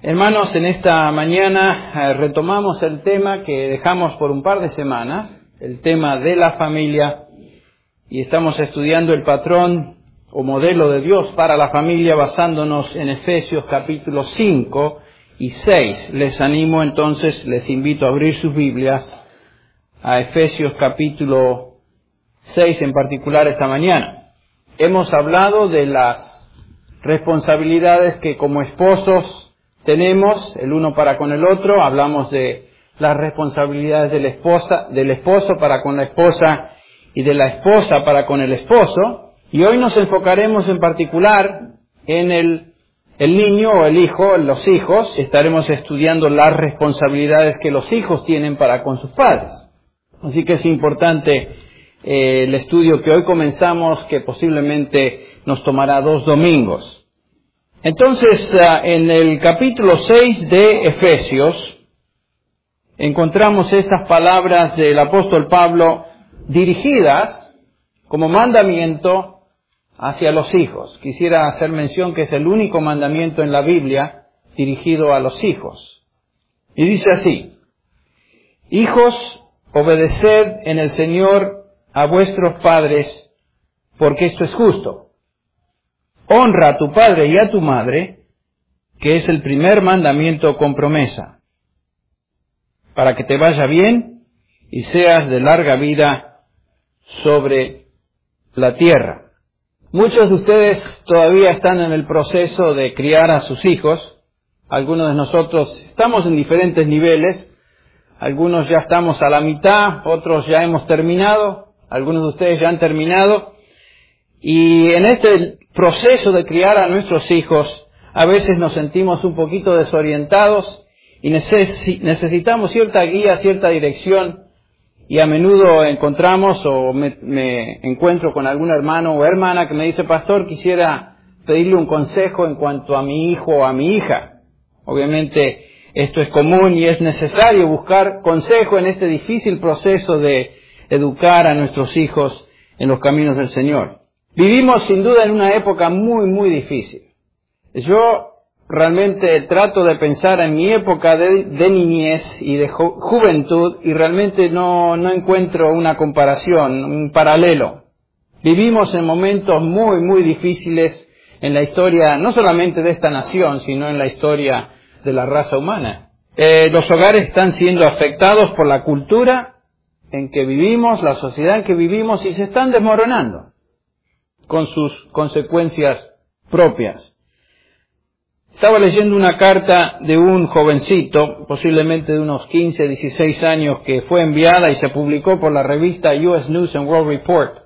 Hermanos, en esta mañana retomamos el tema que dejamos por un par de semanas, el tema de la familia, y estamos estudiando el patrón o modelo de Dios para la familia basándonos en Efesios capítulos 5 y 6. Les animo entonces, les invito a abrir sus Biblias a Efesios capítulo 6 en particular esta mañana. Hemos hablado de las responsabilidades que como esposos tenemos el uno para con el otro. Hablamos de las responsabilidades del esposo para con la esposa y de la esposa para con el esposo. Y hoy nos enfocaremos en particular en el niño o el hijo, los hijos. Estaremos estudiando las responsabilidades que los hijos tienen para con sus padres. Así que es importante el estudio que hoy comenzamos, que posiblemente nos tomará 2 domingos. Entonces, en el capítulo 6 de Efesios, encontramos estas palabras del apóstol Pablo dirigidas como mandamiento hacia los hijos. Quisiera hacer mención que es el único mandamiento en la Biblia dirigido a los hijos. Y dice así: Hijos, obedeced en el Señor a vuestros padres, porque esto es justo. Honra a tu padre y a tu madre, que es el primer mandamiento con promesa, para que te vaya bien y seas de larga vida sobre la tierra. Muchos de ustedes todavía están en el proceso de criar a sus hijos. Algunos de nosotros estamos en diferentes niveles. Algunos ya estamos a la mitad, otros ya hemos terminado, algunos de ustedes ya han terminado. Y en este proceso de criar a nuestros hijos, a veces nos sentimos un poquito desorientados y necesitamos cierta guía, cierta dirección. Y a menudo encontramos o me encuentro con algún hermano o hermana que me dice: pastor, quisiera pedirle un consejo en cuanto a mi hijo o a mi hija. Obviamente esto es común y es necesario buscar consejo en este difícil proceso de educar a nuestros hijos en los caminos del Señor. Vivimos sin duda en una época muy, muy difícil. Yo realmente trato de pensar en mi época de niñez y de juventud y realmente no encuentro una comparación, un paralelo. Vivimos en momentos muy, muy difíciles en la historia, no solamente de esta nación, sino en la historia de la raza humana. Los hogares están siendo afectados por la cultura en que vivimos, la sociedad en que vivimos, y se están desmoronando con sus consecuencias propias. Estaba leyendo una carta de un jovencito, posiblemente de unos 15, 16 años, que fue enviada y se publicó por la revista US News and World Report,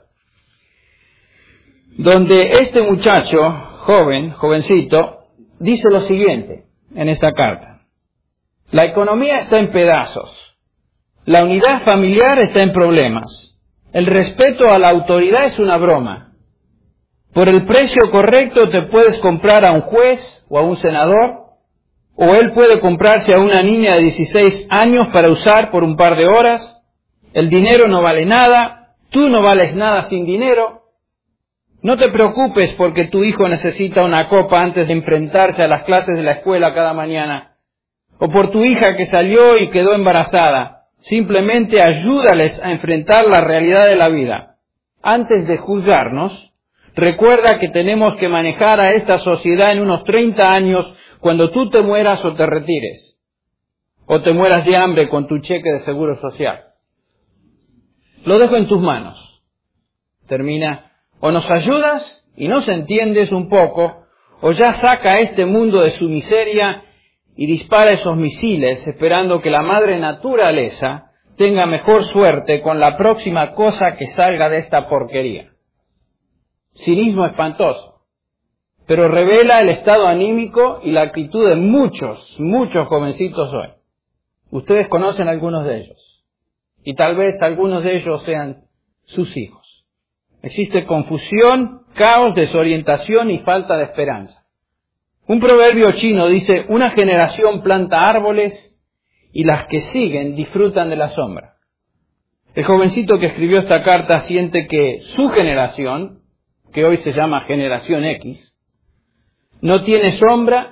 donde este muchacho, jovencito, dice lo siguiente en esta carta: la economía está en pedazos, la unidad familiar está en problemas, el respeto a la autoridad es una broma. Por el precio correcto te puedes comprar a un juez o a un senador, o él puede comprarse a una niña de 16 años para usar por un par de horas. El dinero no vale nada, tú no vales nada sin dinero. No te preocupes porque tu hijo necesita una copa antes de enfrentarse a las clases de la escuela cada mañana, o por tu hija que salió y quedó embarazada. Simplemente ayúdales a enfrentar la realidad de la vida. Antes de juzgarnos, recuerda que tenemos que manejar a esta sociedad en unos 30 años cuando tú te mueras o te retires. O te mueras de hambre con tu cheque de seguro social. Lo dejo en tus manos. Termina: o nos ayudas y nos entiendes un poco, o ya saca a este mundo de su miseria y dispara esos misiles esperando que la madre naturaleza tenga mejor suerte con la próxima cosa que salga de esta porquería. Cinismo espantoso, pero revela el estado anímico y la actitud de muchos jovencitos hoy. Ustedes conocen algunos de ellos, y tal vez algunos de ellos sean sus hijos. Existe confusión, caos, desorientación y falta de esperanza. Un proverbio chino dice: una generación planta árboles y las que siguen disfrutan de la sombra. El jovencito que escribió esta carta siente que su generación, que hoy se llama Generación X, no tiene sombra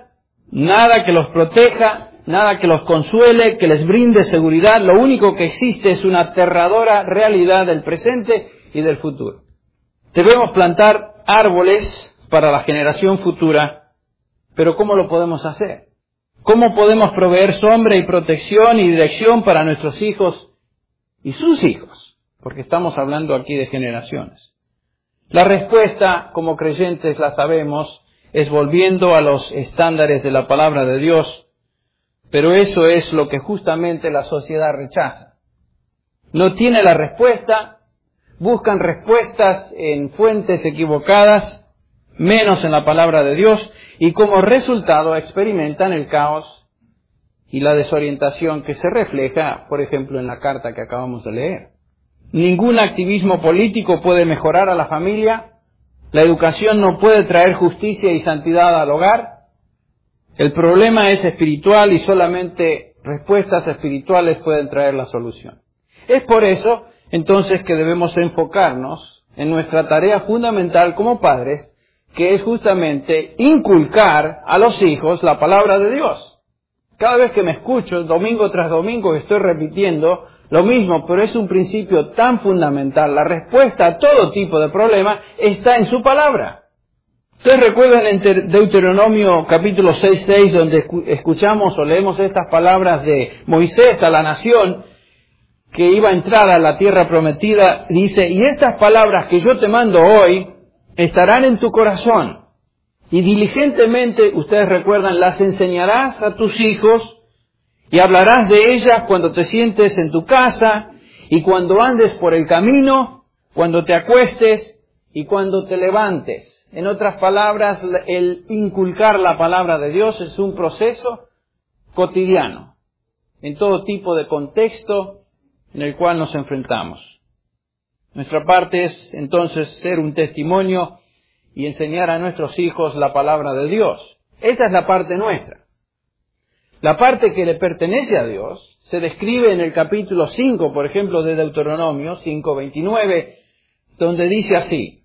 nada que los proteja, nada que los consuele, que les brinde seguridad. Lo único que existe es una aterradora realidad del presente y del futuro. Debemos plantar árboles para la generación futura, pero ¿cómo lo podemos hacer? ¿Cómo podemos proveer sombra y protección y dirección para nuestros hijos y sus hijos? Porque estamos hablando aquí de generaciones. La respuesta, como creyentes la sabemos, es volviendo a los estándares de la palabra de Dios, pero eso es lo que justamente la sociedad rechaza. No tiene la respuesta, buscan respuestas en fuentes equivocadas, menos en la palabra de Dios, y como resultado experimentan el caos y la desorientación que se refleja, por ejemplo, en la carta que acabamos de leer. Ningún activismo político puede mejorar a la familia, la educación no puede traer justicia y santidad al hogar. El problema es espiritual y solamente respuestas espirituales pueden traer la solución. Es por eso, entonces, que debemos enfocarnos en nuestra tarea fundamental como padres, que es justamente inculcar a los hijos la palabra de Dios. Cada vez que me escucho, domingo tras domingo, estoy repitiendo lo mismo, pero es un principio tan fundamental. La respuesta a todo tipo de problema está en su palabra. Ustedes recuerdan en Deuteronomio capítulo 6:6, donde escuchamos o leemos estas palabras de Moisés a la nación que iba a entrar a la tierra prometida. Dice, y estas palabras que yo te mando hoy estarán en tu corazón, y diligentemente, ustedes recuerdan, las enseñarás a tus hijos, y hablarás de ellas cuando te sientes en tu casa, y cuando andes por el camino, cuando te acuestes, y cuando te levantes. En otras palabras, el inculcar la palabra de Dios es un proceso cotidiano, en todo tipo de contexto en el cual nos enfrentamos. Nuestra parte es entonces ser un testimonio y enseñar a nuestros hijos la palabra de Dios. Esa es la parte nuestra. La parte que le pertenece a Dios se describe en el capítulo 5, por ejemplo, de Deuteronomio 5:29, donde dice así,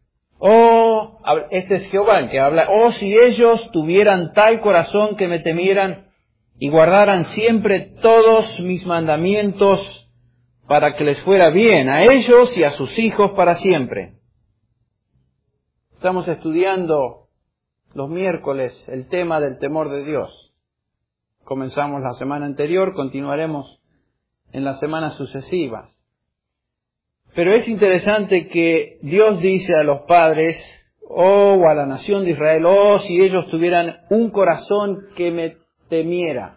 este es Jehová el que habla, si ellos tuvieran tal corazón que me temieran y guardaran siempre todos mis mandamientos para que les fuera bien a ellos y a sus hijos para siempre. Estamos estudiando los miércoles el tema del temor de Dios. Comenzamos la semana anterior, continuaremos en las semanas sucesivas. Pero es interesante que Dios dice a los padres, o a la nación de Israel, si ellos tuvieran un corazón que me temiera.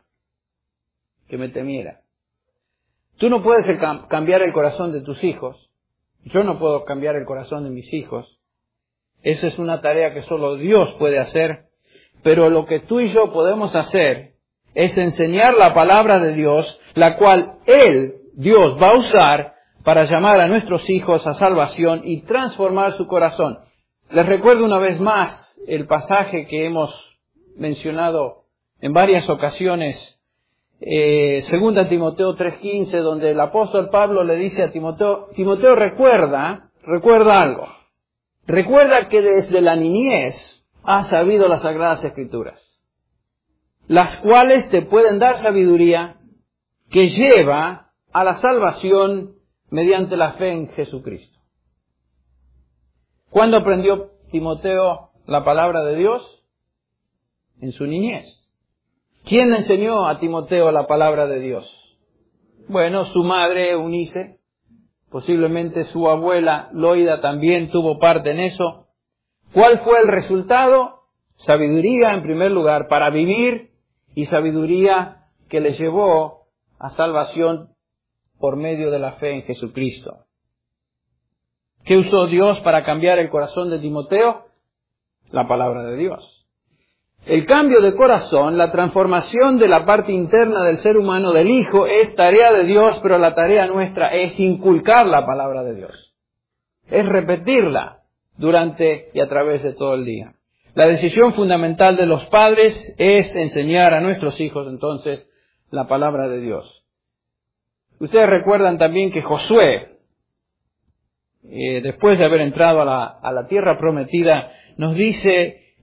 Tú no puedes cambiar el corazón de tus hijos. Yo no puedo cambiar el corazón de mis hijos. Esa es una tarea que solo Dios puede hacer. Pero lo que tú y yo podemos hacer es enseñar la palabra de Dios, la cual Dios va a usar para llamar a nuestros hijos a salvación y transformar su corazón. Les recuerdo una vez más el pasaje que hemos mencionado en varias ocasiones, 2 Timoteo 3:15, donde el apóstol Pablo le dice a Timoteo, recuerda algo. Recuerda que desde la niñez has sabido las Sagradas Escrituras, las cuales te pueden dar sabiduría que lleva a la salvación mediante la fe en Jesucristo. ¿Cuándo aprendió Timoteo la palabra de Dios? En su niñez. ¿Quién le enseñó a Timoteo la palabra de Dios? Bueno, su madre Eunice, posiblemente su abuela Loida también tuvo parte en eso. ¿Cuál fue el resultado? Sabiduría en primer lugar para vivir y sabiduría que le llevó a salvación por medio de la fe en Jesucristo. ¿Qué usó Dios para cambiar el corazón de Timoteo? La palabra de Dios. El cambio de corazón, la transformación de la parte interna del ser humano, del hijo, es tarea de Dios, pero la tarea nuestra es inculcar la palabra de Dios. Es repetirla durante y a través de todo el día. La decisión fundamental de los padres es enseñar a nuestros hijos, entonces, la palabra de Dios. Ustedes recuerdan también que Josué, después de haber entrado a la tierra prometida, nos dice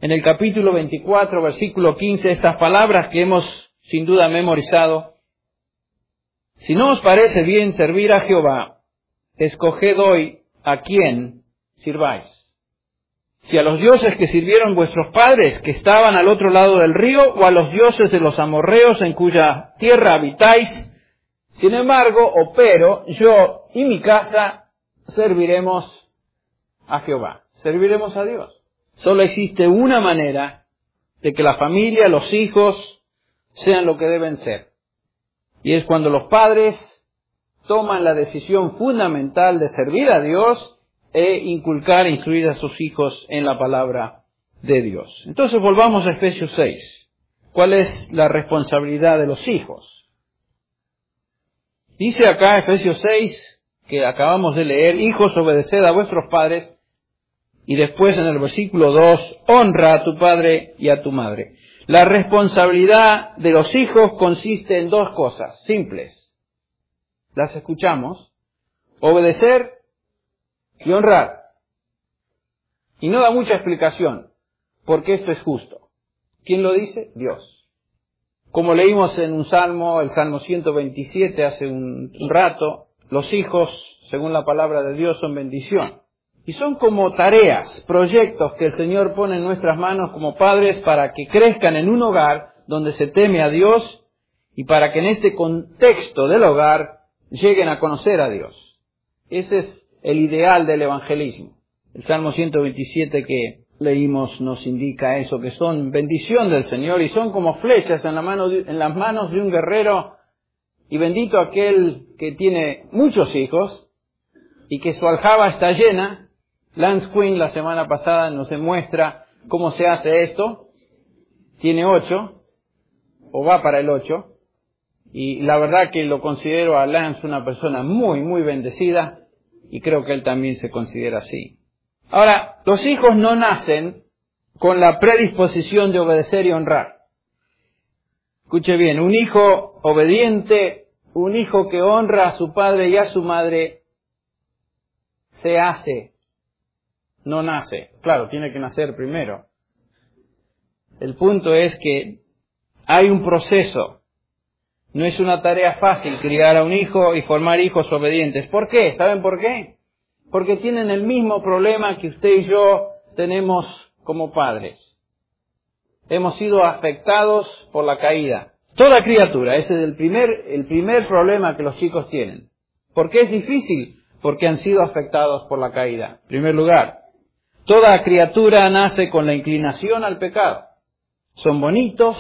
en el capítulo 24, versículo 15, estas palabras que hemos sin duda memorizado. Si no os parece bien servir a Jehová, escoged hoy a quién sirváis. Si a los dioses que sirvieron vuestros padres, que estaban al otro lado del río, o a los dioses de los amorreos en cuya tierra habitáis. Sin embargo, pero yo y mi casa serviremos a Jehová, serviremos a Dios. Solo existe una manera de que la familia, los hijos, sean lo que deben ser. Y es cuando los padres toman la decisión fundamental de servir a Dios e inculcar e instruir a sus hijos en la palabra de Dios. Entonces volvamos a Efesios 6. ¿Cuál es la responsabilidad de los hijos? Dice acá Efesios 6, que acabamos de leer, hijos, obedeced a vuestros padres. Y después en el versículo 2, honra a tu padre y a tu madre. La responsabilidad de los hijos consiste en dos cosas simples. Las escuchamos: obedecer y honrar. Y no da mucha explicación, porque esto es justo. ¿Quién lo dice? Dios. Como leímos en un salmo, el Salmo 127 hace un rato, los hijos, según la palabra de Dios, son bendición. Y son como tareas, proyectos que el Señor pone en nuestras manos como padres para que crezcan en un hogar donde se teme a Dios y para que en este contexto del hogar lleguen a conocer a Dios. Ese es el ideal del evangelismo. El Salmo 127 que leímos nos indica eso, que son bendición del Señor y son como flechas en las manos de un guerrero. Y bendito aquel que tiene muchos hijos y que su aljaba está llena. Lance Quinn la semana pasada nos demuestra cómo se hace esto. Tiene 8, o va para el 8, y la verdad que lo considero a Lance una persona muy, muy bendecida, y creo que él también se considera así. Ahora, los hijos no nacen con la predisposición de obedecer y honrar. Escuche bien, un hijo obediente, un hijo que honra a su padre y a su madre, se hace. No nace. Claro, tiene que nacer primero. El punto es que hay un proceso. No es una tarea fácil criar a un hijo y formar hijos obedientes. ¿Por qué? ¿Saben por qué? Porque tienen el mismo problema que usted y yo tenemos como padres. Hemos sido afectados por la caída. Toda criatura, ese es el primer problema que los chicos tienen. ¿Por qué es difícil? Porque han sido afectados por la caída. En primer lugar, toda criatura nace con la inclinación al pecado. Son bonitos,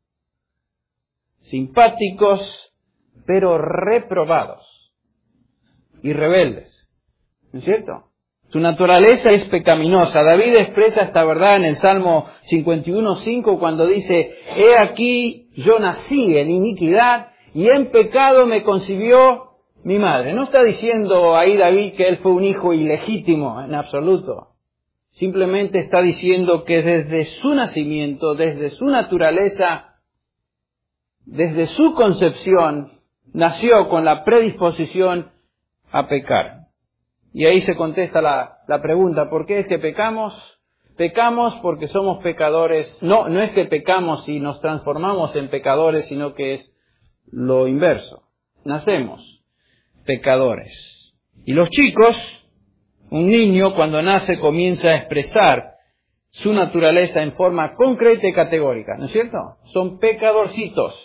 simpáticos, pero reprobados y rebeldes. ¿No es cierto? Su naturaleza es pecaminosa. David expresa esta verdad en el Salmo 51:5 cuando dice: he aquí, yo nací en iniquidad y en pecado me concibió mi madre. No está diciendo ahí David que él fue un hijo ilegítimo, en absoluto. Simplemente está diciendo que desde su nacimiento, desde su naturaleza, desde su concepción, nació con la predisposición a pecar. Y ahí se contesta la pregunta: ¿por qué es que pecamos? Pecamos porque somos pecadores. No es que pecamos y nos transformamos en pecadores, sino que es lo inverso. Nacemos pecadores. Y los chicos, un niño cuando nace comienza a expresar su naturaleza en forma concreta y categórica, ¿no es cierto? Son pecadorcitos.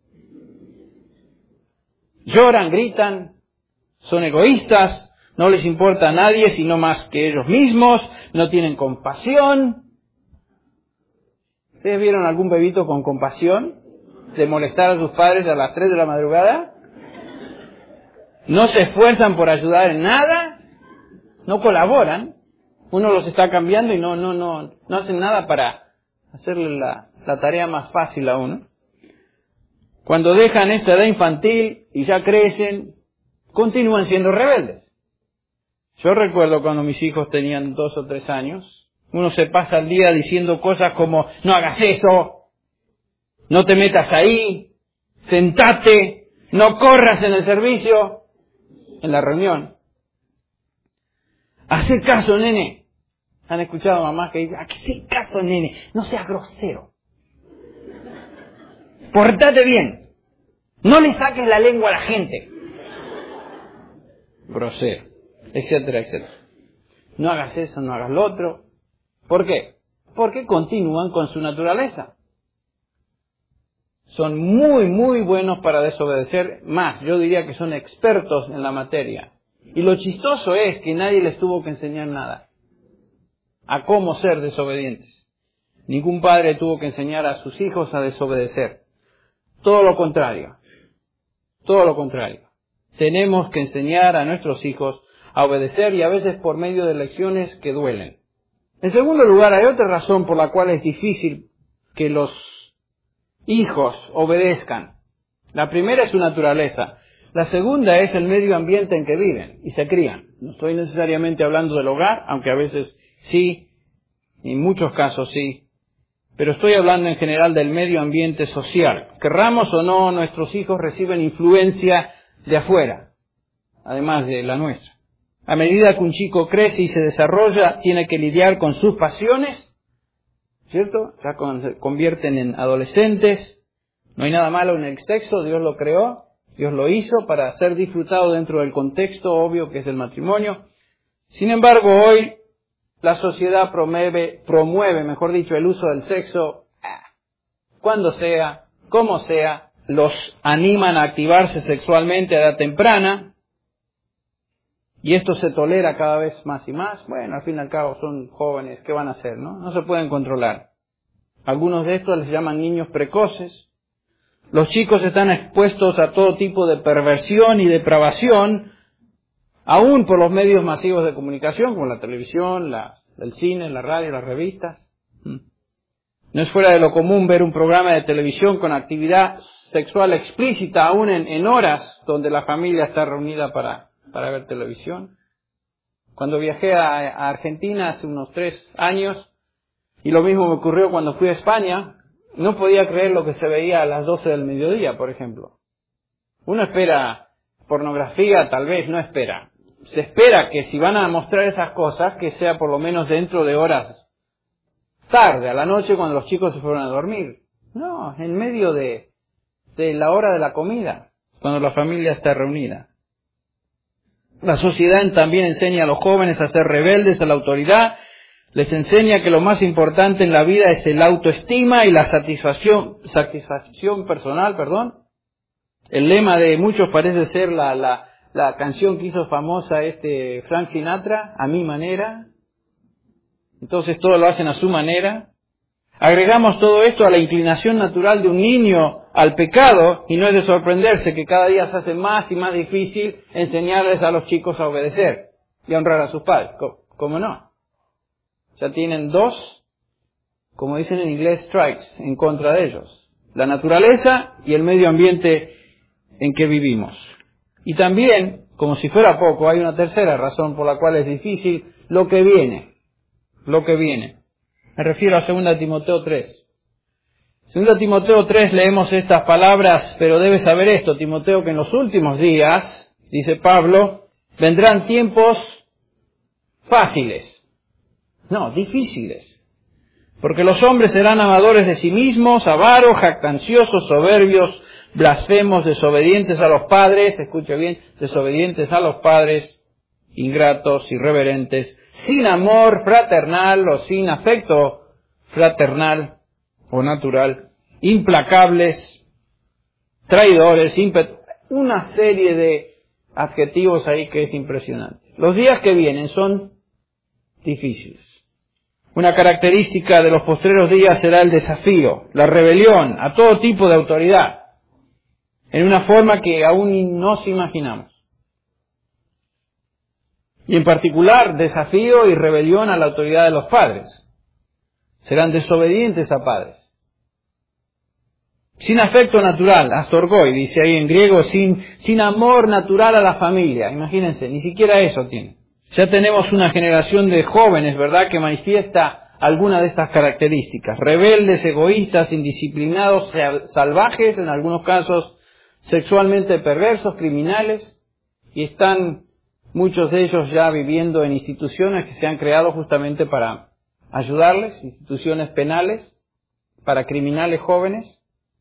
Lloran, gritan, son egoístas, no les importa a nadie sino más que ellos mismos, no tienen compasión. ¿Ustedes vieron algún bebito con compasión de molestar a sus padres a las 3 de la madrugada? No se esfuerzan por ayudar en nada, no colaboran. Uno los está cambiando y no hacen nada para hacerle la tarea más fácil a uno. Cuando dejan esta edad infantil y ya crecen, continúan siendo rebeldes. Yo recuerdo cuando mis hijos tenían 2 o 3 años, uno se pasa el día diciendo cosas como: no hagas eso, no te metas ahí, sentate, no corras en el servicio, en la reunión. Hacé caso, nene, ¿Han escuchado mamás que dicen, ¿a qué se caso, nene? No seas grosero. Portate bien. No le saques la lengua a la gente. Grosero, etcétera, etcétera. No hagas eso, no hagas lo otro. ¿Por qué? Porque continúan con su naturaleza. Son muy, muy buenos para desobedecer. Más, yo diría que son expertos en la materia. Y lo chistoso es que nadie les tuvo que enseñar nada a cómo ser desobedientes. Ningún padre tuvo que enseñar a sus hijos a desobedecer. Todo lo contrario. Todo lo contrario. Tenemos que enseñar a nuestros hijos a obedecer, y a veces por medio de lecciones que duelen. En segundo lugar, hay otra razón por la cual es difícil que los hijos obedezcan. La primera es su naturaleza. La segunda es el medio ambiente en que viven y se crían. No estoy necesariamente hablando del hogar, aunque a veces sí, en muchos casos sí, pero estoy hablando en general del medio ambiente social. Querramos o no, nuestros hijos reciben influencia de afuera, además de la nuestra. A medida que un chico crece y se desarrolla, tiene que lidiar con sus pasiones, ¿cierto? Ya se convierten en adolescentes. No hay nada malo en el sexo, Dios lo creó, Dios lo hizo para ser disfrutado dentro del contexto obvio que es el matrimonio. Sin embargo, hoy la sociedad promueve, mejor dicho, el uso del sexo cuando sea, como sea, los animan a activarse sexualmente a edad temprana, y esto se tolera cada vez más y más. Bueno, al fin y al cabo son jóvenes, ¿qué van a hacer, no? No se pueden controlar. Algunos de estos les llaman niños precoces. Los chicos están expuestos a todo tipo de perversión y depravación, aún por los medios masivos de comunicación, como la televisión, el cine, la radio, las revistas. No es fuera de lo común ver un programa de televisión con actividad sexual explícita, aún en horas donde la familia está reunida para ver televisión. Cuando viajé a Argentina hace unos 3 años, y lo mismo me ocurrió cuando fui a España, no podía creer lo que se veía a las 12 del mediodía, por ejemplo. Uno espera pornografía, tal vez no espera. Se espera que si van a mostrar esas cosas, que sea por lo menos dentro de horas tarde, a la noche, cuando los chicos se fueron a dormir. No, en medio de la hora de la comida, cuando la familia está reunida. La sociedad también enseña a los jóvenes a ser rebeldes a la autoridad. Les enseña que lo más importante en la vida es el autoestima y la satisfacción personal, El lema de muchos parece ser la canción que hizo famosa Frank Sinatra, a mi manera. Entonces todo lo hacen a su manera. Agregamos todo esto a la inclinación natural de un niño al pecado, y no es de sorprenderse que cada día se hace más y más difícil enseñarles a los chicos a obedecer y a honrar a sus padres. ¿Cómo no? Ya tienen 2, como dicen en inglés, strikes en contra de ellos. La naturaleza y el medio ambiente en que vivimos. Y también, como si fuera poco, hay una tercera razón por la cual es difícil: lo que viene. Lo que viene. Me refiero a 2 Timoteo 3. 2 Timoteo 3 leemos estas palabras: pero debes saber esto, Timoteo, que en los últimos días, dice Pablo, vendrán tiempos fáciles. No, difíciles. Porque los hombres serán amadores de sí mismos, avaros, jactanciosos, soberbios, blasfemos, desobedientes a los padres, escuche bien, desobedientes a los padres, ingratos, irreverentes, sin amor fraternal o sin afecto fraternal o natural, implacables, traidores, una serie de adjetivos ahí que es impresionante. Los días que vienen son difíciles. Una característica de los postreros días será el desafío, la rebelión a todo tipo de autoridad, en una forma que aún no nos imaginamos. Y en particular, desafío y rebelión a la autoridad de los padres. Serán desobedientes a padres. Sin afecto natural, astorgoi, dice ahí en griego, sin amor natural a la familia. Imagínense, ni siquiera eso tiene. Ya tenemos una generación de jóvenes, ¿verdad?, que manifiesta alguna de estas características. Rebeldes, egoístas, indisciplinados, salvajes, en algunos casos sexualmente perversos, criminales, y están muchos de ellos ya viviendo en instituciones que se han creado justamente para ayudarles, instituciones penales para criminales jóvenes.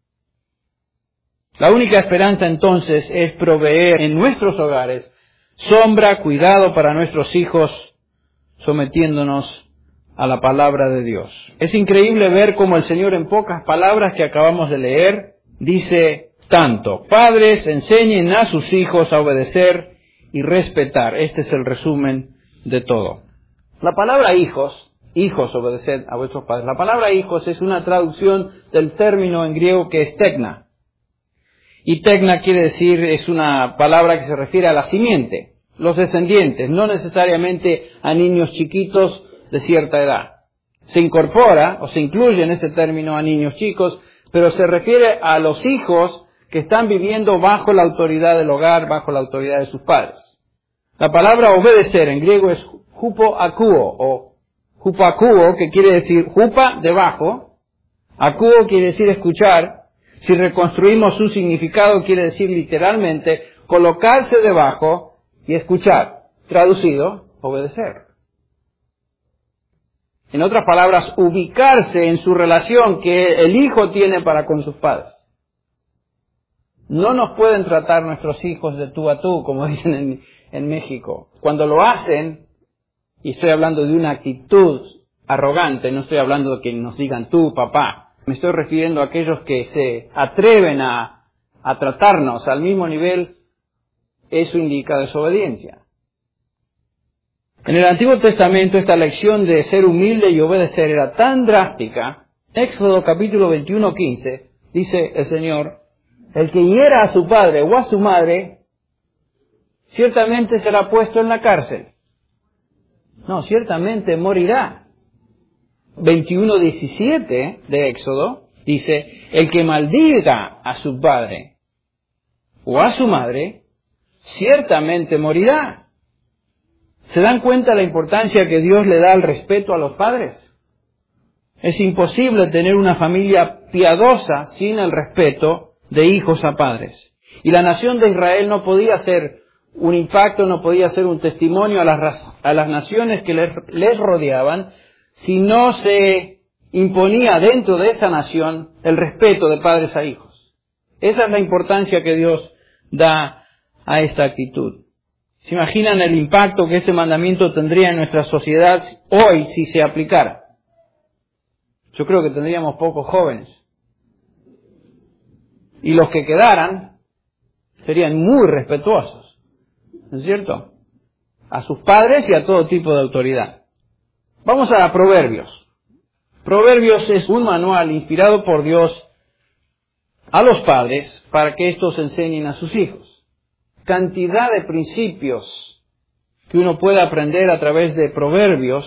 La única esperanza entonces es proveer en nuestros hogares sombra, cuidado para nuestros hijos, sometiéndonos a la palabra de Dios. Es increíble ver cómo el Señor, en pocas palabras que acabamos de leer, dice tanto: padres, enseñen a sus hijos a obedecer y respetar. Este es el resumen de todo. La palabra hijos, obedeced a vuestros padres. La palabra hijos es una traducción del término en griego que es tekna. Y tekna quiere decir, es una palabra que se refiere a la simiente, los descendientes, no necesariamente a niños chiquitos de cierta edad. Se incorpora o se incluye en ese término a niños chicos, pero se refiere a los hijos que están viviendo bajo la autoridad del hogar, bajo la autoridad de sus padres. La palabra obedecer en griego es hupoakuo o hupoakuo, que quiere decir hupa, debajo, akuo quiere decir escuchar. Si reconstruimos su significado, quiere decir literalmente colocarse debajo y escuchar. Traducido, obedecer. En otras palabras, ubicarse en su relación que el hijo tiene para con sus padres. No nos pueden tratar nuestros hijos de tú a tú, como dicen en México. Cuando lo hacen, y estoy hablando de una actitud arrogante, no estoy hablando de que nos digan tú, papá. Me estoy refiriendo a aquellos que se atreven a tratarnos al mismo nivel. Eso indica desobediencia. En el Antiguo Testamento esta lección de ser humilde y obedecer era tan drástica. Éxodo capítulo 21, 15, dice el Señor: el que hiera a su padre o a su madre, ciertamente será puesto en la cárcel. No, ciertamente morirá. 21:17 de Éxodo dice: el que maldiga a su padre o a su madre, ciertamente morirá. ¿Se dan cuenta la importancia que Dios le da al respeto a los padres? Es imposible tener una familia piadosa sin el respeto de hijos a padres. Y la nación de Israel no podía ser un impacto, no podía ser un testimonio a las naciones que les rodeaban, si no se imponía dentro de esa nación el respeto de padres a hijos. Esa es la importancia que Dios da a esta actitud. ¿Se imaginan el impacto que este mandamiento tendría en nuestra sociedad hoy si se aplicara? Yo creo que tendríamos pocos jóvenes. Y los que quedaran serían muy respetuosos, ¿no es cierto? A sus padres y a todo tipo de autoridad. Vamos a Proverbios. Proverbios es un manual inspirado por Dios a los padres para que estos enseñen a sus hijos. Cantidad de principios que uno puede aprender a través de Proverbios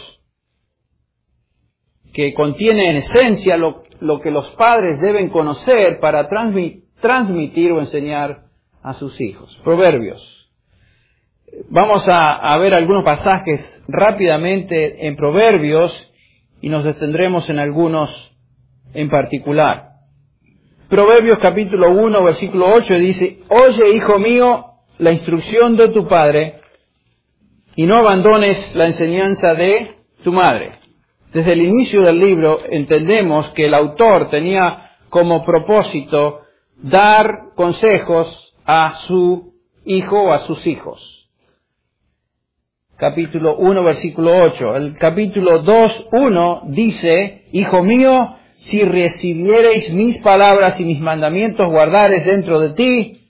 que contiene en esencia lo que los padres deben conocer para transmitir o enseñar a sus hijos. Proverbios. Vamos a ver algunos pasajes rápidamente en Proverbios y nos detendremos en algunos en particular. Proverbios capítulo 1, versículo 8 dice: oye, hijo mío, la instrucción de tu padre y no abandones la enseñanza de tu madre. Desde el inicio del libro entendemos que el autor tenía como propósito dar consejos a su hijo o a sus hijos. Capítulo 1, versículo 8. El capítulo 2, 1 dice: hijo mío, si recibiereis mis palabras y mis mandamientos guardares dentro de ti,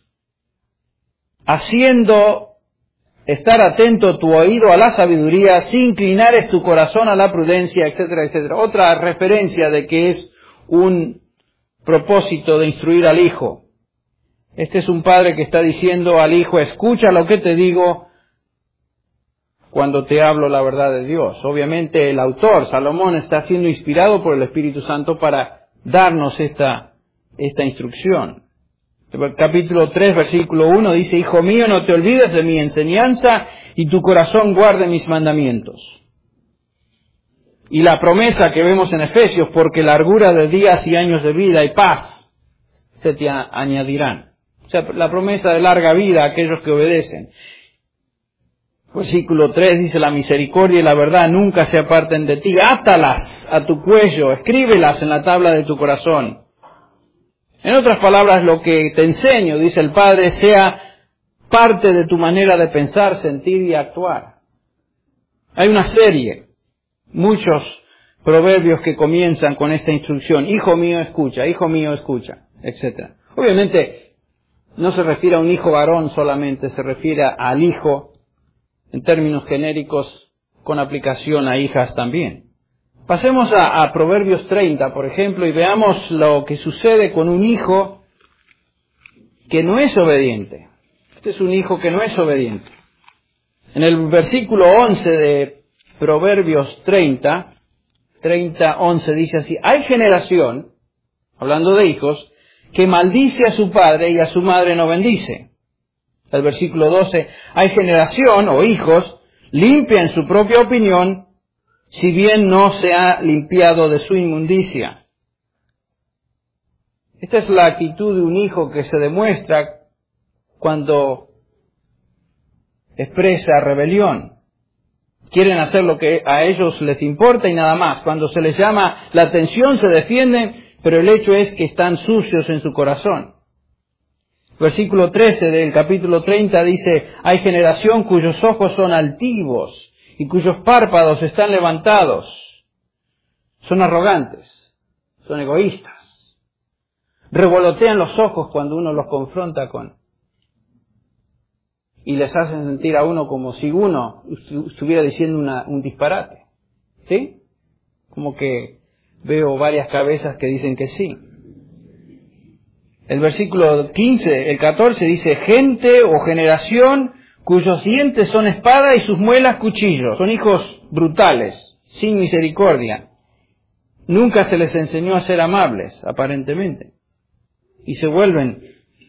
haciendo estar atento tu oído a la sabiduría, si inclinares tu corazón a la prudencia, etcétera, etcétera. Otra referencia de que es un propósito de instruir al hijo. Este es un padre que está diciendo al hijo: escucha lo que te digo cuando te hablo la verdad de Dios. Obviamente el autor, Salomón, está siendo inspirado por el Espíritu Santo para darnos esta instrucción. El capítulo 3, versículo 1 dice: hijo mío, no te olvides de mi enseñanza y tu corazón guarde mis mandamientos. Y la promesa que vemos en Efesios: porque largura de días y años de vida y paz se te añadirán. O sea, la promesa de larga vida a aquellos que obedecen. Versículo 3 dice, la misericordia y la verdad nunca se aparten de ti. Átalas a tu cuello, escríbelas en la tabla de tu corazón. En otras palabras, lo que te enseño, dice el Padre, sea parte de tu manera de pensar, sentir y actuar. Hay una serie, muchos proverbios que comienzan con esta instrucción. Hijo mío, escucha, etc. Obviamente, no se refiere a un hijo varón solamente, se refiere al hijo en términos genéricos, con aplicación a hijas también. Pasemos a Proverbios 30, por ejemplo, y veamos lo que sucede con un hijo que no es obediente. Este es un hijo que no es obediente. En el versículo 11 de Proverbios 30:11 dice así, hay generación, hablando de hijos, que maldice a su padre y a su madre no bendice. El versículo 12, hay generación o hijos, limpia en su propia opinión, si bien no se ha limpiado de su inmundicia. Esta es la actitud de un hijo que se demuestra cuando expresa rebelión. Quieren hacer lo que a ellos les importa y nada más. Cuando se les llama la atención se defienden, pero el hecho es que están sucios en su corazón. Versículo 13 del capítulo 30 dice, hay generación cuyos ojos son altivos y cuyos párpados están levantados. Son arrogantes, son egoístas. Revolotean los ojos cuando uno los confronta y les hacen sentir a uno como si uno estuviera diciendo un disparate. ¿Sí? Como que veo varias cabezas que dicen que sí. El versículo 14 dice, gente o generación cuyos dientes son espada y sus muelas cuchillos. Son hijos brutales, sin misericordia. Nunca se les enseñó a ser amables, aparentemente. Y se vuelven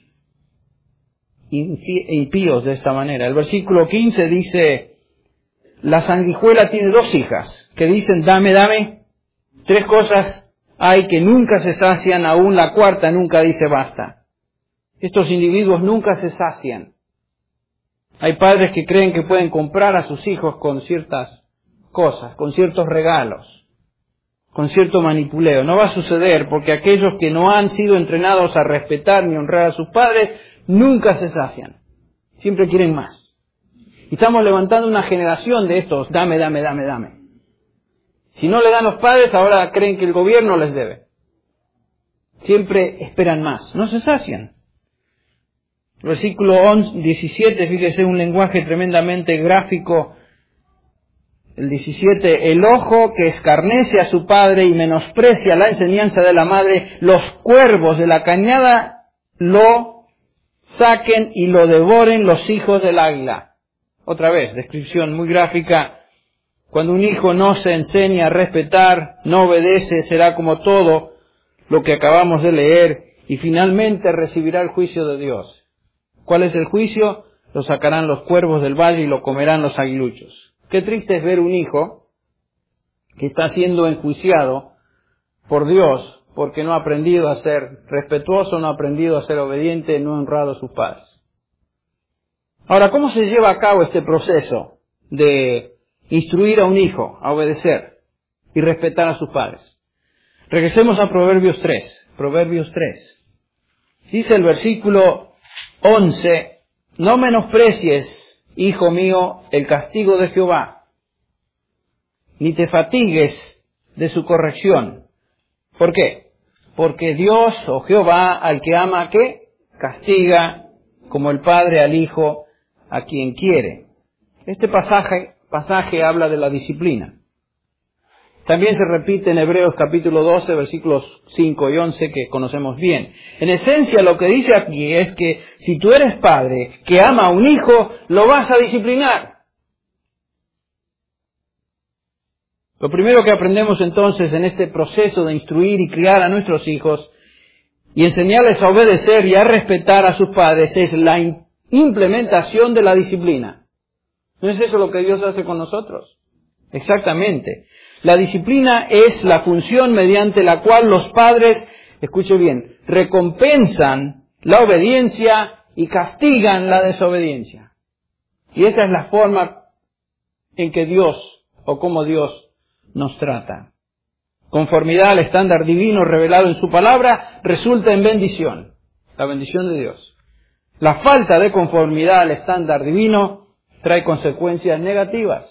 impíos de esta manera. El versículo 15 dice, la sanguijuela tiene 2 hijas que dicen, dame, dame. 3 cosas hay que nunca se sacian, aún la cuarta nunca dice basta. Estos individuos nunca se sacian. Hay padres que creen que pueden comprar a sus hijos con ciertas cosas, con ciertos regalos, con cierto manipuleo. No va a suceder porque aquellos que no han sido entrenados a respetar ni honrar a sus padres, nunca se sacian. Siempre quieren más. Y estamos levantando una generación de estos, dame, dame, dame, dame. Si no le dan los padres, ahora creen que el gobierno les debe. Siempre esperan más, no se sacian. Versículo 17, fíjese un lenguaje tremendamente gráfico. El 17, el ojo que escarnece a su padre y menosprecia la enseñanza de la madre, los cuervos de la cañada lo saquen y lo devoren los hijos del águila. Otra vez, descripción muy gráfica. Cuando un hijo no se enseña a respetar, no obedece, será como todo lo que acabamos de leer y finalmente recibirá el juicio de Dios. ¿Cuál es el juicio? Lo sacarán los cuervos del valle y lo comerán los aguiluchos. Qué triste es ver un hijo que está siendo enjuiciado por Dios porque no ha aprendido a ser respetuoso, no ha aprendido a ser obediente, no ha honrado a sus padres. Ahora, ¿cómo se lleva a cabo este proceso de instruir a un hijo a obedecer y respetar a sus padres? Regresemos a Proverbios 3. Proverbios 3. Dice el versículo 11, no menosprecies, hijo mío, el castigo de Jehová, ni te fatigues de su corrección. ¿Por qué? Porque Dios o Jehová al que ama, ¿qué? Castiga como el padre al hijo a quien quiere. Este pasaje habla de la disciplina. También se repite en Hebreos capítulo 12, versículos 5 y 11, que conocemos bien. En esencia, lo que dice aquí es que si tú eres padre que ama a un hijo, lo vas a disciplinar. Lo primero que aprendemos entonces en este proceso de instruir y criar a nuestros hijos y enseñarles a obedecer y a respetar a sus padres es la implementación de la disciplina. ¿No es eso lo que Dios hace con nosotros? Exactamente. La disciplina es la función mediante la cual los padres, escuche bien, recompensan la obediencia y castigan la desobediencia. Y esa es la forma en que Dios o cómo Dios nos trata. Conformidad al estándar divino revelado en su palabra resulta en bendición, la bendición de Dios. La falta de conformidad al estándar divino trae consecuencias negativas.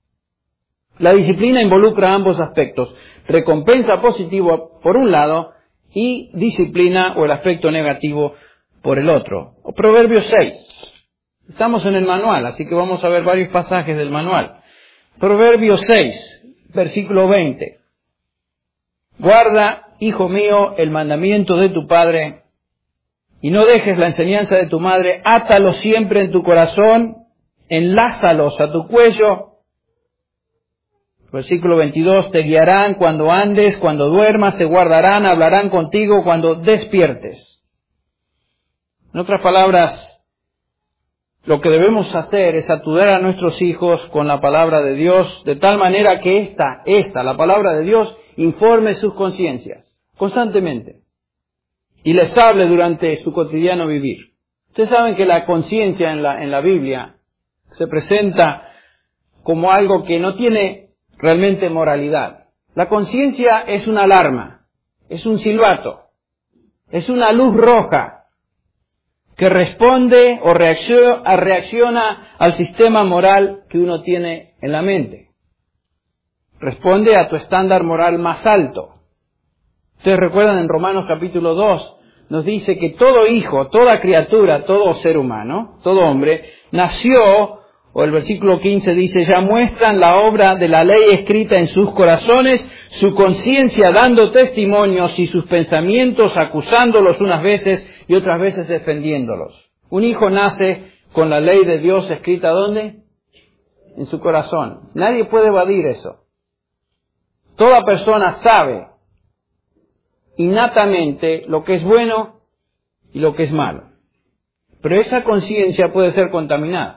La disciplina involucra ambos aspectos, recompensa positiva por un lado y disciplina o el aspecto negativo por el otro. Proverbios 6. Estamos en el manual, así que vamos a ver varios pasajes del manual. Proverbios 6, versículo 20. Guarda, hijo mío, el mandamiento de tu padre y no dejes la enseñanza de tu madre, átalos siempre en tu corazón, enlázalos a tu cuello. Versículo 22, te guiarán cuando andes, cuando duermas, te guardarán, hablarán contigo cuando despiertes. En otras palabras, lo que debemos hacer es aturar a nuestros hijos con la palabra de Dios, de tal manera que la palabra de Dios, informe sus conciencias constantemente y les hable durante su cotidiano vivir. Ustedes saben que la conciencia en la Biblia se presenta como algo que no tiene realmente moralidad. La conciencia es una alarma, es un silbato, es una luz roja que responde o reacciona al sistema moral que uno tiene en la mente. Responde a tu estándar moral más alto. Ustedes recuerdan en Romanos capítulo 2, nos dice que todo hijo, toda criatura, todo ser humano, todo hombre, nació, o el versículo 15 dice, ya muestran la obra de la ley escrita en sus corazones, su conciencia dando testimonios y sus pensamientos acusándolos unas veces y otras veces defendiéndolos. Un hijo nace con la ley de Dios escrita ¿dónde? En su corazón. Nadie puede evadir eso. Toda persona sabe innatamente lo que es bueno y lo que es malo. Pero esa conciencia puede ser contaminada.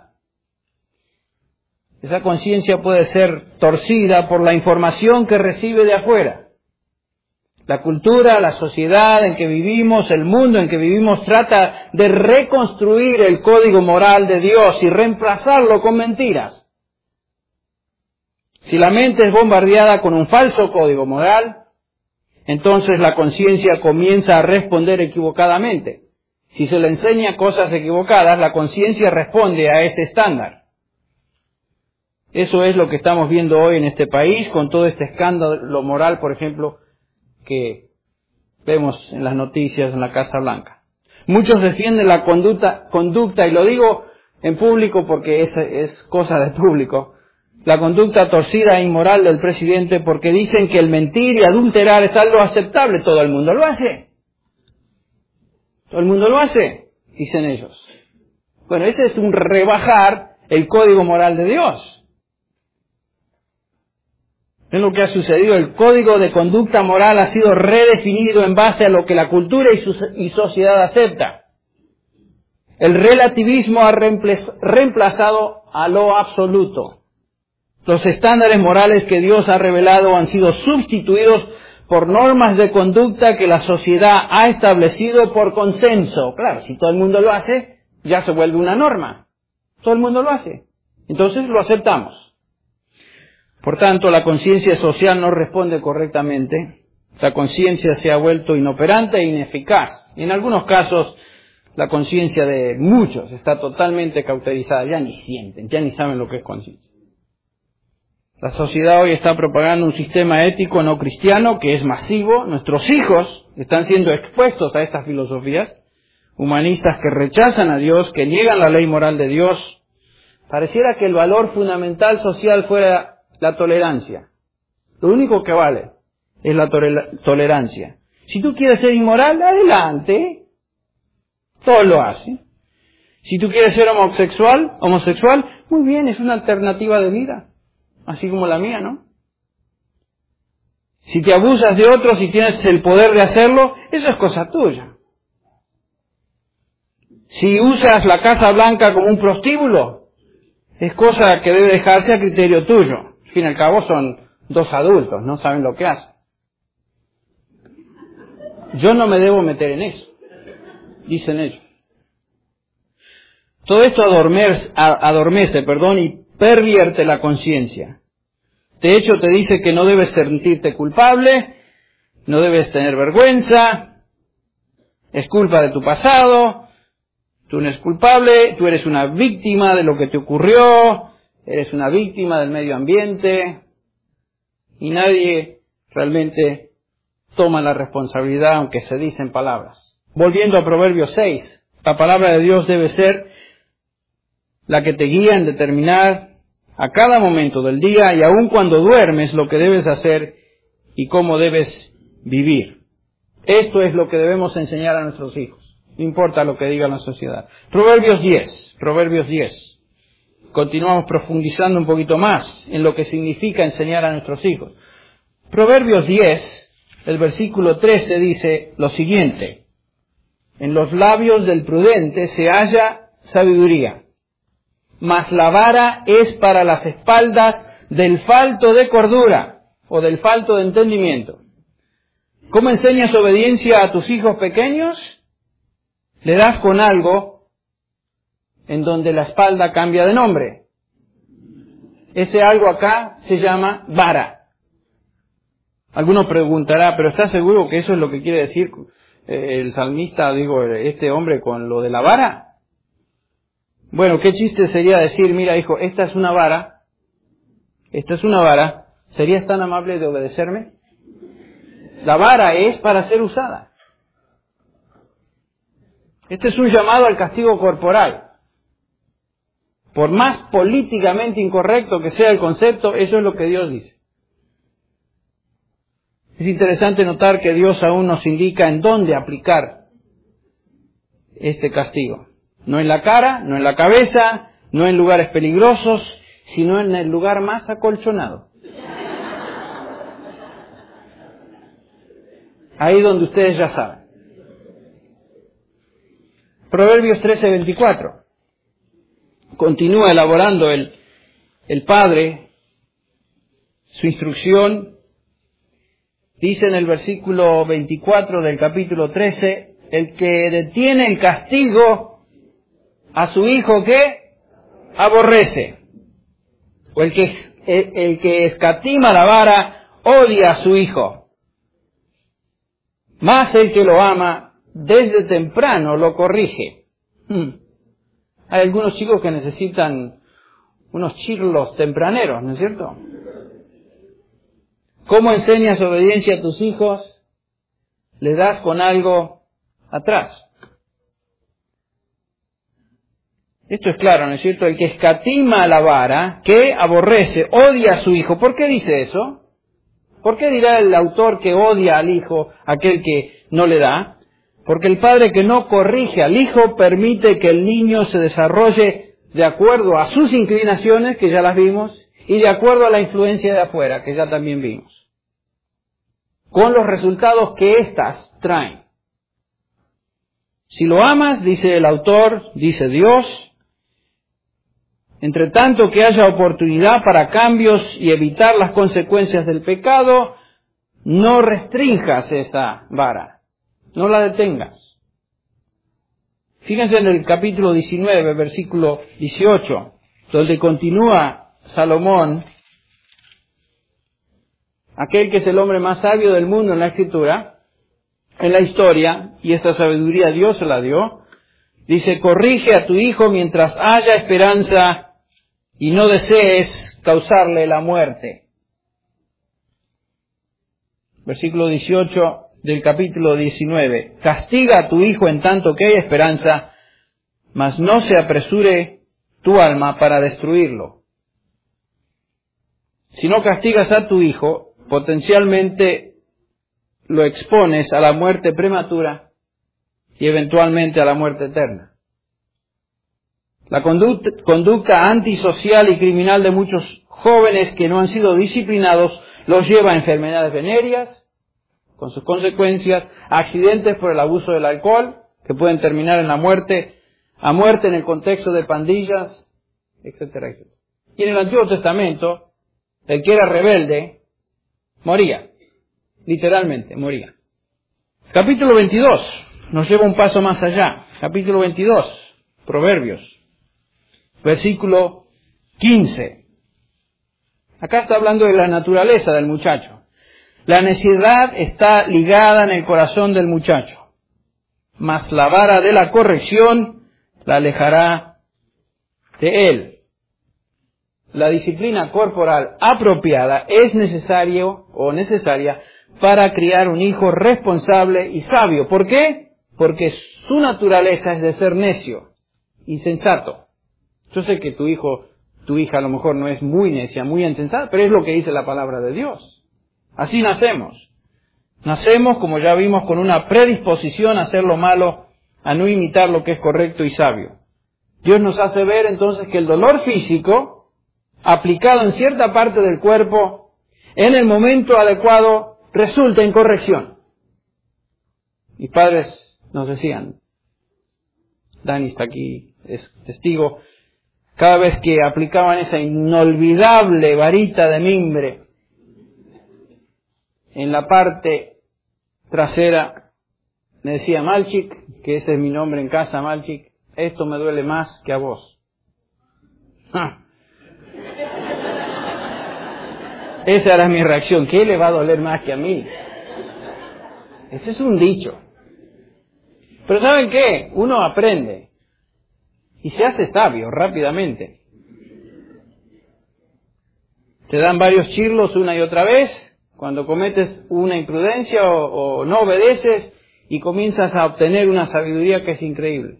Esa conciencia puede ser torcida por la información que recibe de afuera. La cultura, la sociedad en que vivimos, el mundo en que vivimos trata de reconstruir el código moral de Dios y reemplazarlo con mentiras. Si la mente es bombardeada con un falso código moral, entonces la conciencia comienza a responder equivocadamente. Si se le enseña cosas equivocadas, la conciencia responde a ese estándar. Eso es lo que estamos viendo hoy en este país, con todo este escándalo moral, por ejemplo, que vemos en las noticias en la Casa Blanca. Muchos defienden la conducta, y lo digo en público porque es cosa de público, la conducta torcida e inmoral del presidente, porque dicen que el mentir y adulterar es algo aceptable. Todo el mundo lo hace. Todo el mundo lo hace, dicen ellos. Bueno, ese es un rebajar el código moral de Dios. Es lo que ha sucedido. El código de conducta moral ha sido redefinido en base a lo que la cultura y sociedad acepta. El relativismo ha reemplazado a lo absoluto. Los estándares morales que Dios ha revelado han sido sustituidos por normas de conducta que la sociedad ha establecido por consenso. Claro, si todo el mundo lo hace, ya se vuelve una norma. Todo el mundo lo hace. Entonces lo aceptamos. Por tanto, la conciencia social no responde correctamente. La conciencia se ha vuelto inoperante e ineficaz. En algunos casos, la conciencia de muchos está totalmente cauterizada. Ya ni sienten, ya ni saben lo que es conciencia. La sociedad hoy está propagando un sistema ético no cristiano que es masivo. Nuestros hijos están siendo expuestos a estas filosofías humanistas que rechazan a Dios, que niegan la ley moral de Dios. Pareciera que el valor fundamental social fuera la tolerancia. Lo único que vale es la tolerancia. Si tú quieres ser inmoral, adelante. Todos lo hacen. Si tú quieres ser homosexual, muy bien, es una alternativa de vida. Así como la mía, ¿no? Si te abusas de otros y tienes el poder de hacerlo, eso es cosa tuya. Si usas la Casa Blanca como un prostíbulo, es cosa que debe dejarse a criterio tuyo. Al fin y al cabo son dos adultos, no saben lo que hacen. Yo no me debo meter en eso, dicen ellos. Todo esto adormece, y pervierte la conciencia. De hecho, te dice que no debes sentirte culpable, no debes tener vergüenza, es culpa de tu pasado, tú no eres culpable, tú eres una víctima de lo que te ocurrió, eres una víctima del medio ambiente, y nadie realmente toma la responsabilidad, aunque se dicen palabras. Volviendo a Proverbios 6, la palabra de Dios debe ser la que te guía en determinar a cada momento del día y aun cuando duermes lo que debes hacer y cómo debes vivir. Esto es lo que debemos enseñar a nuestros hijos, no importa lo que diga la sociedad. Proverbios 10. Continuamos profundizando un poquito más en lo que significa enseñar a nuestros hijos. Proverbios 10, el versículo 13 dice lo siguiente: en los labios del prudente se halla sabiduría, mas la vara es para las espaldas del falto de cordura o del falto de entendimiento. ¿Cómo enseñas obediencia a tus hijos pequeños? Le das con algo en donde la espalda cambia de nombre. Ese algo acá se llama vara. Alguno preguntará, ¿pero estás seguro que eso es lo que quiere decir el salmista, este hombre con lo de la vara? Bueno, qué chiste sería decir, mira hijo, esta es una vara, ¿serías tan amable de obedecerme? La vara es para ser usada. Este es un llamado al castigo corporal. Por más políticamente incorrecto que sea el concepto, eso es lo que Dios dice. Es interesante notar que Dios aún nos indica en dónde aplicar este castigo. No en la cara, no en la cabeza, no en lugares peligrosos, sino en el lugar más acolchonado. Ahí donde ustedes ya saben. Proverbios 13:24. Continúa elaborando el padre su instrucción. Dice en el versículo 24 del capítulo 13, el que detiene el castigo a su hijo, ¿qué? Aborrece. O el que escatima la vara odia a su hijo. Mas el que lo ama desde temprano lo corrige. Hay algunos chicos que necesitan unos chirlos tempraneros, ¿no es cierto? ¿Cómo enseñas obediencia a tus hijos? Le das con algo atrás. Esto es claro, ¿no es cierto? El que escatima la vara, que aborrece, odia a su hijo. ¿Por qué dice eso? ¿Por qué dirá el autor que odia al hijo, aquel que no le da? Porque el padre que no corrige al hijo permite que el niño se desarrolle de acuerdo a sus inclinaciones, que ya las vimos, y de acuerdo a la influencia de afuera, que ya también vimos, con los resultados que éstas traen. Si lo amas, dice el autor, dice Dios, entre tanto que haya oportunidad para cambios y evitar las consecuencias del pecado, no restrinjas esa vara, no la detengas. Fíjense en el capítulo 19, versículo 18, donde continúa Salomón, aquel que es el hombre más sabio del mundo en la Escritura, en la historia, y esta sabiduría Dios se la dio. Dice, corrige a tu hijo mientras haya esperanza y no desees causarle la muerte. Versículo 18 del capítulo 19. Castiga a tu hijo en tanto que haya esperanza, mas no se apresure tu alma para destruirlo. Si no castigas a tu hijo, potencialmente lo expones a la muerte prematura y eventualmente a la muerte eterna. La conducta antisocial y criminal de muchos jóvenes que no han sido disciplinados los lleva a enfermedades venéreas, con sus consecuencias, accidentes por el abuso del alcohol, que pueden terminar en la muerte, a muerte en el contexto de pandillas, etcétera, etcétera. Y en el Antiguo Testamento, el que era rebelde moría, literalmente moría. Capítulo 22 nos lleva un paso más allá. Capítulo 22, Proverbios, versículo 15. Acá está hablando de la naturaleza del muchacho. La necedad está ligada en el corazón del muchacho, mas la vara de la corrección la alejará de él. La disciplina corporal apropiada es necesario o necesaria para criar un hijo responsable y sabio. ¿Por qué? Porque su naturaleza es de ser necio, insensato. Yo sé que tu hija a lo mejor no es muy necia, muy insensata, pero es lo que dice la palabra de Dios. Así nacemos. Nacemos, como ya vimos, con una predisposición a hacer lo malo, a no imitar lo que es correcto y sabio. Dios nos hace ver entonces que el dolor físico, aplicado en cierta parte del cuerpo, en el momento adecuado, resulta en corrección. Mis padres nos decían, Dani está aquí, es testigo, cada vez que aplicaban esa inolvidable varita de mimbre en la parte trasera, me decía, Malchik, que ese es mi nombre en casa, Malchik, esto me duele más que a vos. ¡Ja! Esa era mi reacción, ¿qué le va a doler más que a mí? Ese es un dicho. Pero ¿saben qué? Uno aprende y se hace sabio rápidamente. Te dan varios chirlos una y otra vez cuando cometes una imprudencia o no obedeces y comienzas a obtener una sabiduría que es increíble.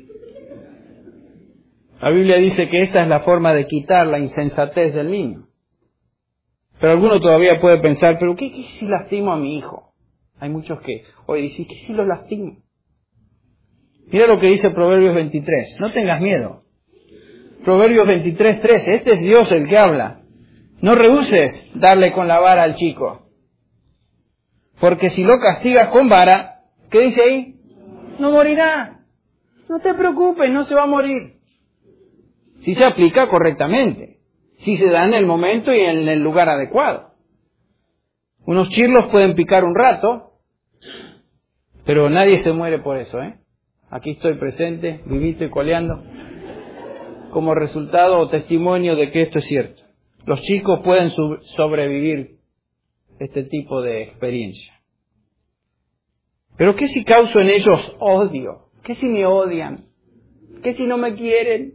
La Biblia dice que esta es la forma de quitar la insensatez del niño. Pero alguno todavía puede pensar, pero ¿qué si lastimo a mi hijo? Hay muchos que hoy dicen, ¿qué si lo lastimo? Mira lo que dice Proverbios 23, no tengas miedo. Proverbios 23, 13, este es Dios el que habla. No rehúses darle con la vara al chico, porque si lo castigas con vara, ¿qué dice ahí? No morirá. No te preocupes, no se va a morir. Si se aplica correctamente, si se da en el momento y en el lugar adecuado. Unos chirlos pueden picar un rato, pero nadie se muere por eso, ¿eh? Aquí estoy presente, vivito y coleando, como resultado o testimonio de que esto es cierto. Los chicos pueden sobrevivir este tipo de experiencia. Pero ¿qué si causo en ellos odio? ¿Qué si me odian? ¿Qué si no me quieren?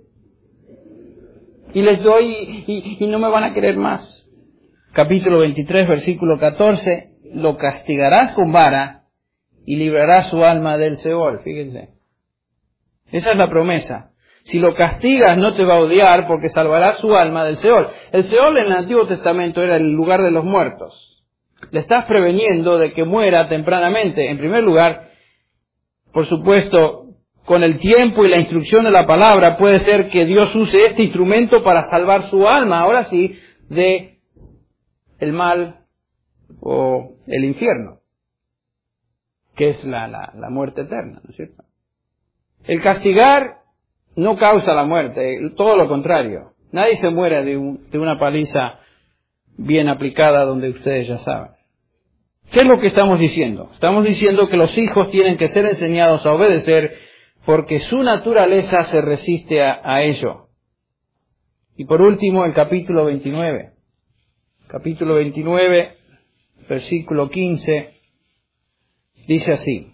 Y les doy y no me van a querer más. Capítulo 23, versículo 14. Lo castigarás con vara y librarás su alma del Seol. Fíjense. Esa es la promesa. Si lo castigas no te va a odiar porque salvará su alma del Seol. El Seol en el Antiguo Testamento era el lugar de los muertos. Le estás preveniendo de que muera tempranamente. En primer lugar, por supuesto, con el tiempo y la instrucción de la palabra puede ser que Dios use este instrumento para salvar su alma, ahora sí, de el mal o el infierno, que es la muerte eterna, ¿no es cierto? El castigar no causa la muerte, todo lo contrario. Nadie se muere de una paliza bien aplicada donde ustedes ya saben. ¿Qué es lo que estamos diciendo? Estamos diciendo que los hijos tienen que ser enseñados a obedecer porque su naturaleza se resiste a ello. Y por último, el capítulo 29. Capítulo 29, versículo 15, dice así.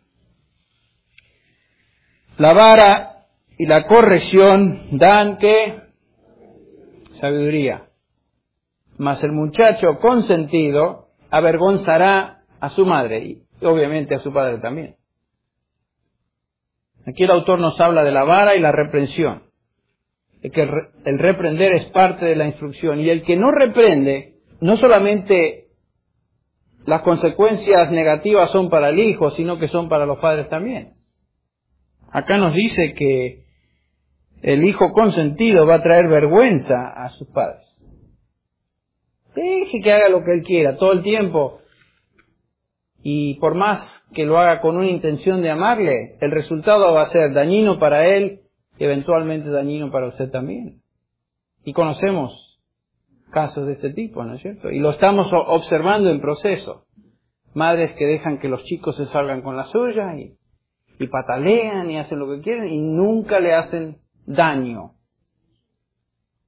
La vara y la corrección dan, ¿qué? Sabiduría. Mas el muchacho consentido avergonzará a su madre y obviamente a su padre también. Aquí el autor nos habla de la vara y la reprensión. De que el reprender es parte de la instrucción. Y el que no reprende, no solamente las consecuencias negativas son para el hijo, sino que son para los padres también. Acá nos dice que el hijo consentido va a traer vergüenza a sus padres. Deje que haga lo que él quiera todo el tiempo. Y por más que lo haga con una intención de amarle, el resultado va a ser dañino para él y eventualmente dañino para usted también. Y conocemos casos de este tipo, ¿no es cierto? Y lo estamos observando en proceso. Madres que dejan que los chicos se salgan con la suya y patalean y hacen lo que quieren y nunca le hacen daño.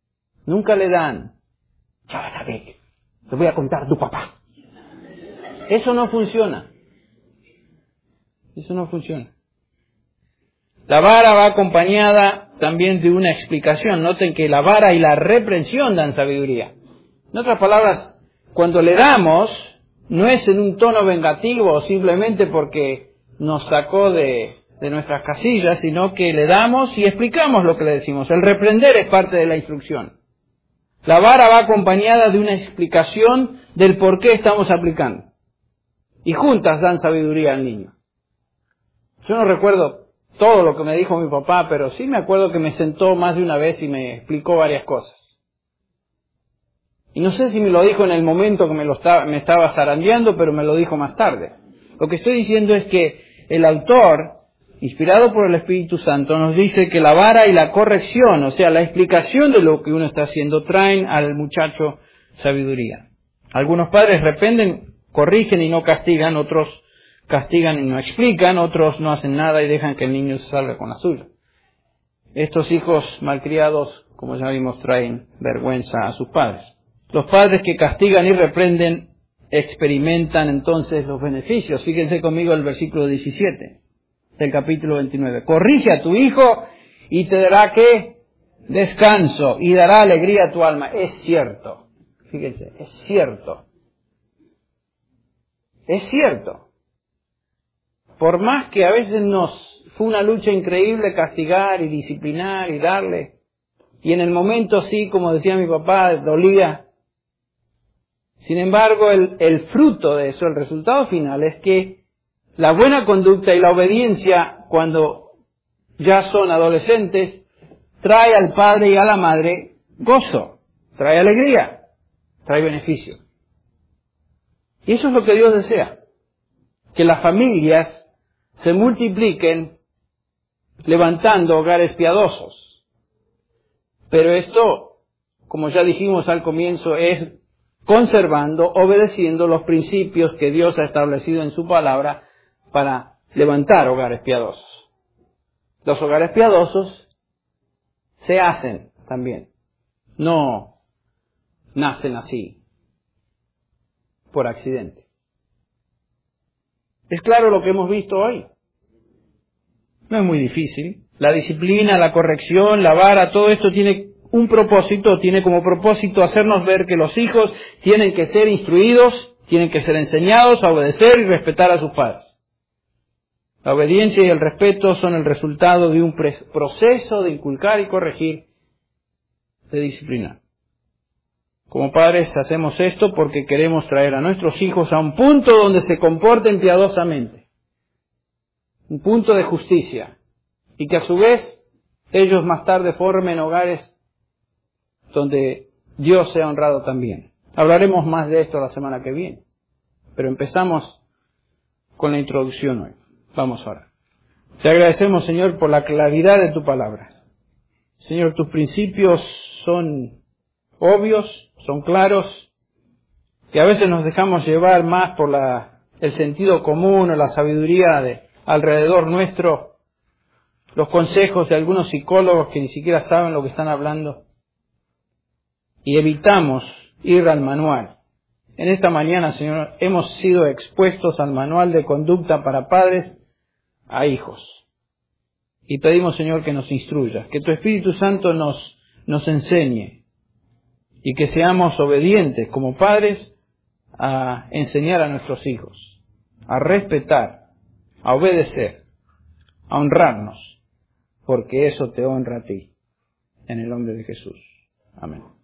Nunca le dan, ya vas a ver, te voy a contar a tu papá. Eso no funciona. Eso no funciona. La vara va acompañada también de una explicación. Noten que la vara y la reprensión dan sabiduría. En otras palabras, cuando le damos, no es en un tono vengativo o simplemente porque nos sacó de nuestras casillas, sino que le damos y explicamos lo que le decimos. El reprender es parte de la instrucción. La vara va acompañada de una explicación del por qué estamos aplicando. Y juntas dan sabiduría al niño. Yo no recuerdo todo lo que me dijo mi papá, pero sí me acuerdo que me sentó más de una vez y me explicó varias cosas. Y no sé si me lo dijo en el momento que me estaba zarandeando, pero me lo dijo más tarde. Lo que estoy diciendo es que el autor, inspirado por el Espíritu Santo, nos dice que la vara y la corrección, o sea, la explicación de lo que uno está haciendo, traen al muchacho sabiduría. Algunos padres reprenden, corrigen y no castigan, otros castigan y no explican, otros no hacen nada y dejan que el niño se salga con la suya. Estos hijos malcriados, como ya vimos, traen vergüenza a sus padres. Los padres que castigan y reprenden experimentan entonces los beneficios. Fíjense conmigo el versículo 17 del capítulo 29. Corrige a tu hijo y te dará ¿qué? Descanso y dará alegría a tu alma. Es cierto. Fíjense, es cierto. Es cierto. Por más que a veces fue una lucha increíble castigar y disciplinar y darle, y en el momento sí, como decía mi papá, dolía. Sin embargo, el fruto de eso, el resultado final es que la buena conducta y la obediencia, cuando ya son adolescentes, trae al padre y a la madre gozo, trae alegría, trae beneficio. Y eso es lo que Dios desea, que las familias se multipliquen levantando hogares piadosos. Pero esto, como ya dijimos al comienzo, es conservando, obedeciendo los principios que Dios ha establecido en su palabra para levantar hogares piadosos. Los hogares piadosos se hacen también, no nacen así, por accidente. ¿Es claro lo que hemos visto hoy? No es muy difícil. La disciplina, la corrección, la vara, todo esto tiene un propósito, tiene como propósito hacernos ver que los hijos tienen que ser instruidos, tienen que ser enseñados a obedecer y respetar a sus padres. La obediencia y el respeto son el resultado de un proceso de inculcar y corregir, de disciplinar. Como padres hacemos esto porque queremos traer a nuestros hijos a un punto donde se comporten piadosamente. Un punto de justicia. Y que a su vez ellos más tarde formen hogares donde Dios sea honrado también. Hablaremos más de esto la semana que viene. Pero empezamos con la introducción hoy. Vamos ahora. Te agradecemos, Señor, por la claridad de tu palabra. Señor, tus principios son obvios, son claros, que a veces nos dejamos llevar más por el sentido común o la sabiduría de alrededor nuestro, los consejos de algunos psicólogos que ni siquiera saben lo que están hablando, y evitamos ir al manual. En esta mañana, Señor, hemos sido expuestos al manual de conducta para padres a hijos. Y pedimos, Señor, que nos instruyas, que tu Espíritu Santo nos enseñe y que seamos obedientes como padres a enseñar a nuestros hijos, a respetar, a obedecer, a honrarnos, porque eso te honra a ti. En el nombre de Jesús. Amén.